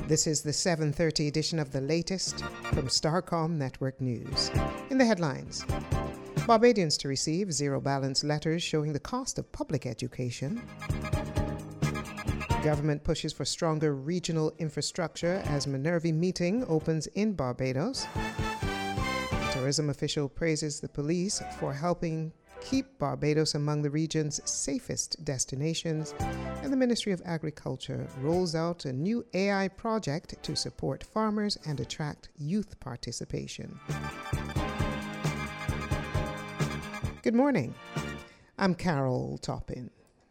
This is the 7:30 edition of the latest from Starcom Network News. In the headlines, Barbadians to receive zero balance letters showing the cost of public education. Government pushes for stronger regional infrastructure as Minerva meeting opens in Barbados. Tourism official praises the police for helping keep Barbados among the region's safest destinations, and the Ministry of Agriculture rolls out a new AI project to support farmers and attract youth participation. Good morning. I'm Carol Toppin.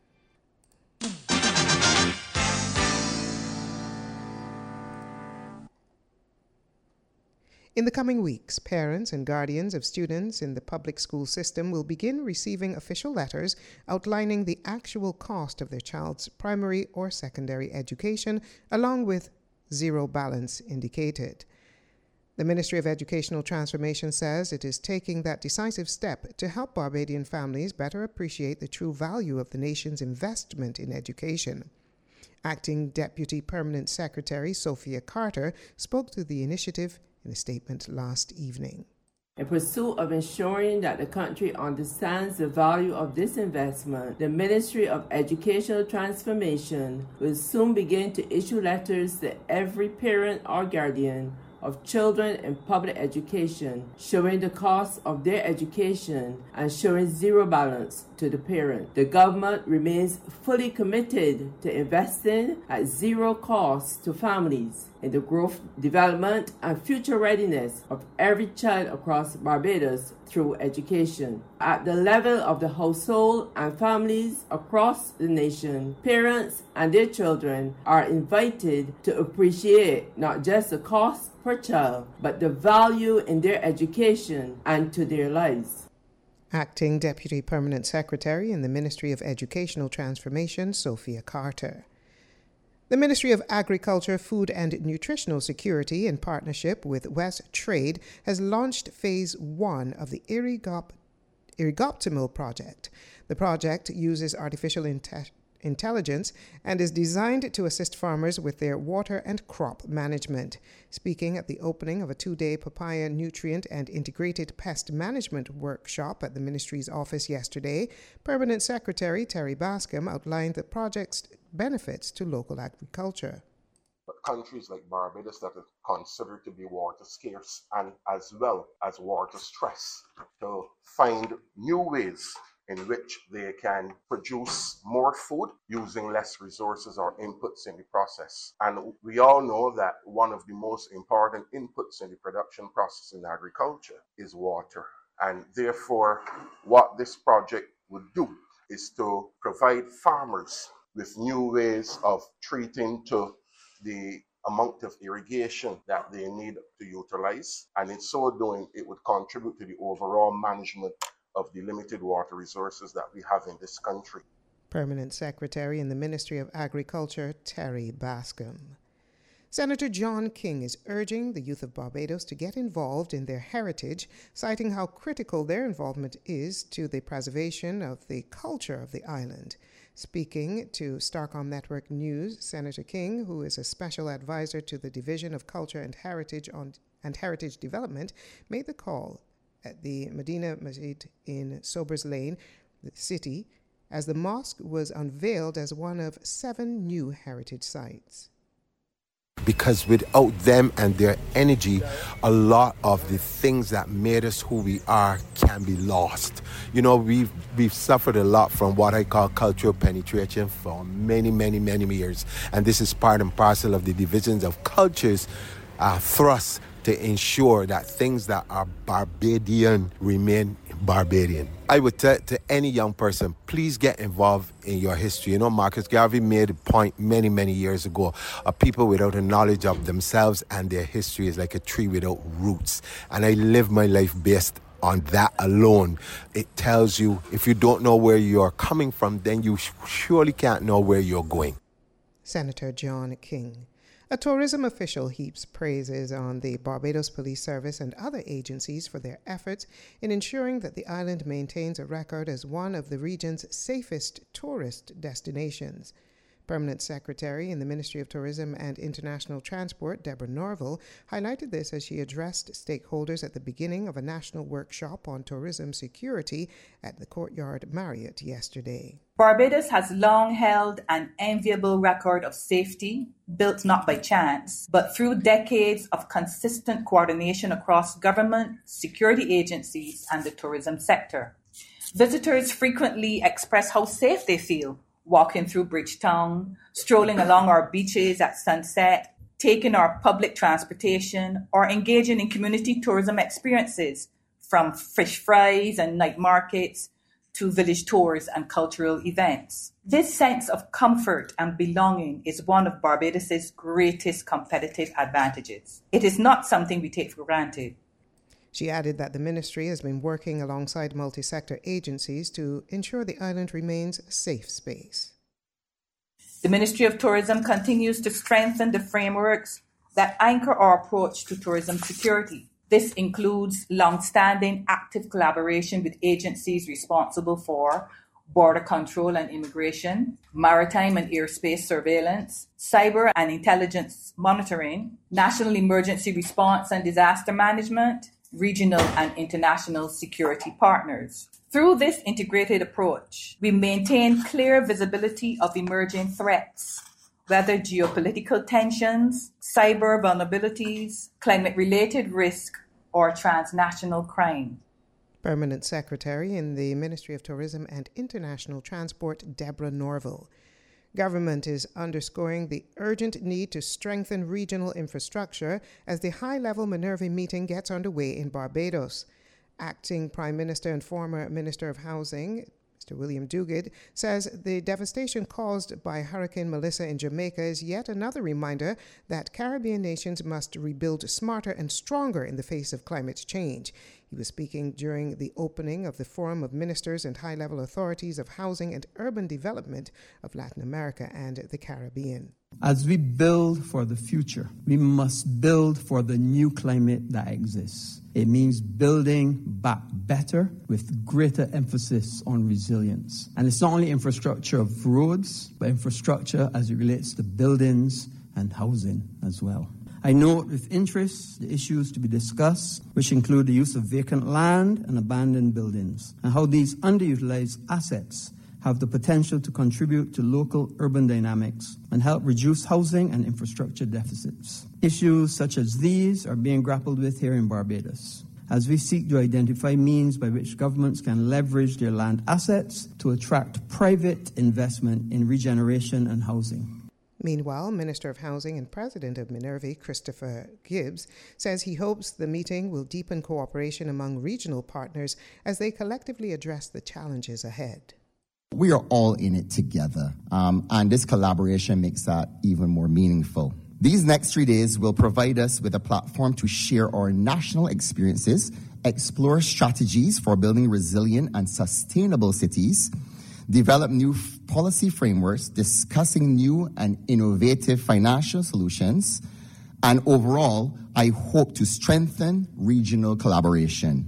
In the coming weeks, parents and guardians of students in the public school system will begin receiving official letters outlining the actual cost of their child's primary or secondary education, along with zero balance indicated. The Ministry of Educational Transformation says it is taking that decisive step to help Barbadian families better appreciate the true value of the nation's investment in education. Acting Deputy Permanent Secretary Sophia Carter spoke to the initiative in a statement last evening. In pursuit of ensuring that the country understands the value of this investment, the Ministry of Educational Transformation will soon begin to issue letters to every parent or guardian of children in public education, showing the cost of their education and showing zero balance to the parent. The government remains fully committed to investing at zero cost to families in the growth, development, and future readiness of every child across Barbados through education. At the level of the household and families across the nation, parents and their children are invited to appreciate not just the cost per child, but the value in their education and to their lives. Acting Deputy Permanent Secretary in the Ministry of Educational Transformation, Sophia Carter. The Ministry of Agriculture, Food and Nutritional Security, in partnership with West Trade, has launched Phase 1 of the Irrigoptimal project. The project uses artificial intelligence and is designed to assist farmers with their water and crop management. Speaking at the opening of a 2-day papaya nutrient and integrated pest management workshop at the ministry's office yesterday, Permanent Secretary Terry Bascom outlined the project's benefits to local agriculture. But countries like Barbados that are considered to be water scarce and as well as water stress to find new ways in which they can produce more food using less resources or inputs in the process. And we all know that one of the most important inputs in the production process in agriculture is water. And therefore, what this project would do is to provide farmers with new ways of treating to the amount of irrigation that they need to utilize. And in so doing, it would contribute to the overall management of the limited water resources that we have in this country. Permanent Secretary in the Ministry of Agriculture, Terry Bascom. Senator John King is urging the youth of Barbados to get involved in their heritage, citing how critical their involvement is to the preservation of the culture of the island. Speaking to Starcom Network News, Senator King, who is a special advisor to the Division of Culture and Heritage Development, made the call at the Medina Masjid in Sobers Lane, the city, as the mosque was unveiled as one of 7 new heritage sites. Because without them and their energy, a lot of the things that made us who we are can be lost. You know, we've suffered a lot from what I call cultural penetration for many years. And this is part and parcel of the divisions of cultures thrust to ensure that things that are Barbadian remain Barbadian. I would tell to any young person, please get involved in your history. You know, Marcus Garvey made a point many years ago. A people without a knowledge of themselves and their history is like a tree without roots. And I live my life based on that alone. It tells you if you don't know where you're coming from, then you surely can't know where you're going. Senator John King. A tourism official heaps praises on the Barbados Police Service and other agencies for their efforts in ensuring that the island maintains a record as one of the region's safest tourist destinations. Permanent Secretary in the Ministry of Tourism and International Transport, Deborah Norville, highlighted this as she addressed stakeholders at the beginning of a national workshop on tourism security at the Courtyard Marriott yesterday. Barbados has long held an enviable record of safety, built not by chance, but through decades of consistent coordination across government, security agencies, and the tourism sector. Visitors frequently express how safe they feel walking through Bridgetown, strolling along our beaches at sunset, taking our public transportation, or engaging in community tourism experiences, from fish fries and night markets to village tours and cultural events. This sense of comfort and belonging is one of Barbados's greatest competitive advantages. It is not something we take for granted. She added that the ministry has been working alongside multi-sector agencies to ensure the island remains a safe space. The Ministry of Tourism continues to strengthen the frameworks that anchor our approach to tourism security. This includes long-standing active collaboration with agencies responsible for border control and immigration, maritime and airspace surveillance, cyber and intelligence monitoring, national emergency response and disaster management, regional and international security partners. Through this integrated approach, we maintain clear visibility of emerging threats, whether geopolitical tensions, cyber vulnerabilities, climate-related risk, or transnational crime. Permanent Secretary in the Ministry of Tourism and International Transport, Deborah Norville. Government is underscoring the urgent need to strengthen regional infrastructure as the high-level Minerva meeting gets underway in Barbados. Acting Prime Minister and former Minister of Housing, Mr. William Duguid, says the devastation caused by Hurricane Melissa in Jamaica is yet another reminder that Caribbean nations must rebuild smarter and stronger in the face of climate change. He was speaking during the opening of the Forum of Ministers and High-Level Authorities of Housing and Urban Development of Latin America and the Caribbean. As we build for the future, we must build for the new climate that exists. It means building back better with greater emphasis on resilience. And it's not only infrastructure of roads, but infrastructure as it relates to buildings and housing as well. I note with interest the issues to be discussed, which include the use of vacant land and abandoned buildings, and how these underutilized assets have the potential to contribute to local urban dynamics and help reduce housing and infrastructure deficits. Issues such as these are being grappled with here in Barbados, as we seek to identify means by which governments can leverage their land assets to attract private investment in regeneration and housing. Meanwhile, Minister of Housing and President of Minerva, Christopher Gibbs, says he hopes the meeting will deepen cooperation among regional partners as they collectively address the challenges ahead. We are all in it together, and this collaboration makes that even more meaningful. These next 3 days will provide us with a platform to share our national experiences, explore strategies for building resilient and sustainable cities, develop new policy frameworks, discussing new and innovative financial solutions, and overall, I hope to strengthen regional collaboration.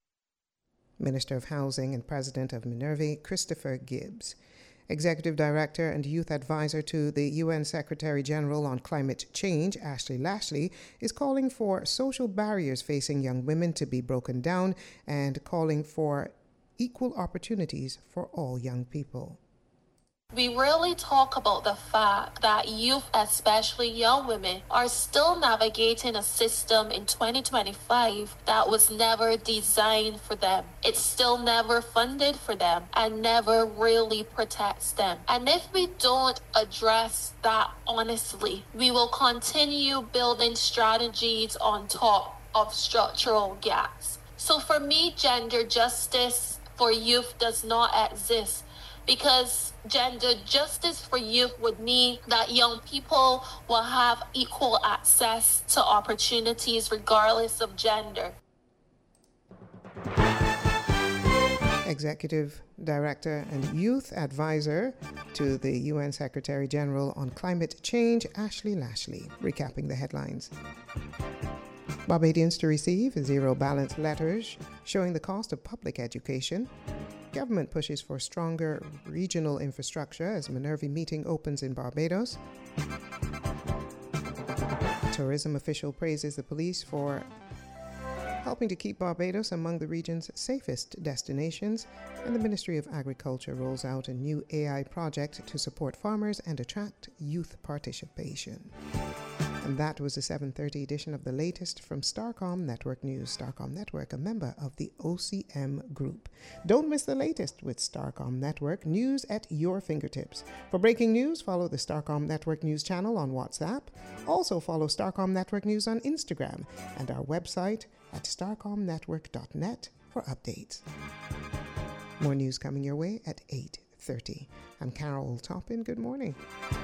Minister of Housing and President of Minerva, Christopher Gibbs. Executive Director and Youth Advisor to the UN Secretary General on Climate Change, Ashley Lashley, is calling for social barriers facing young women to be broken down and calling for equal opportunities for all young people. We really talk about the fact that youth, especially young women, are still navigating a system in 2025 that was never designed for them. It's still never funded for them and never really protects them. And if we don't address that honestly, we will continue building strategies on top of structural gaps. So for me, gender justice for youth does not exist, because gender justice for youth would mean that young people will have equal access to opportunities regardless of gender. Executive Director and Youth Advisor to the UN Secretary General on Climate Change, Ashley Lashley, recapping the headlines. Barbadians to receive zero balance letters showing the cost of public education. Government pushes for stronger regional infrastructure as Minerva meeting opens in Barbados. Tourism official praises the police for helping to keep Barbados among the region's safest destinations. And the Ministry of Agriculture rolls out a new AI project to support farmers and attract youth participation. And that was the 7:30 edition of the latest from Starcom Network News. Starcom Network, a member of the OCM Group. Don't miss the latest with Starcom Network, news at your fingertips. For breaking news, follow the Starcom Network News channel on WhatsApp. Also follow Starcom Network News on Instagram and our website at starcomnetwork.net for updates. More news coming your way at 8:30. I'm Carol Toppin. Good morning.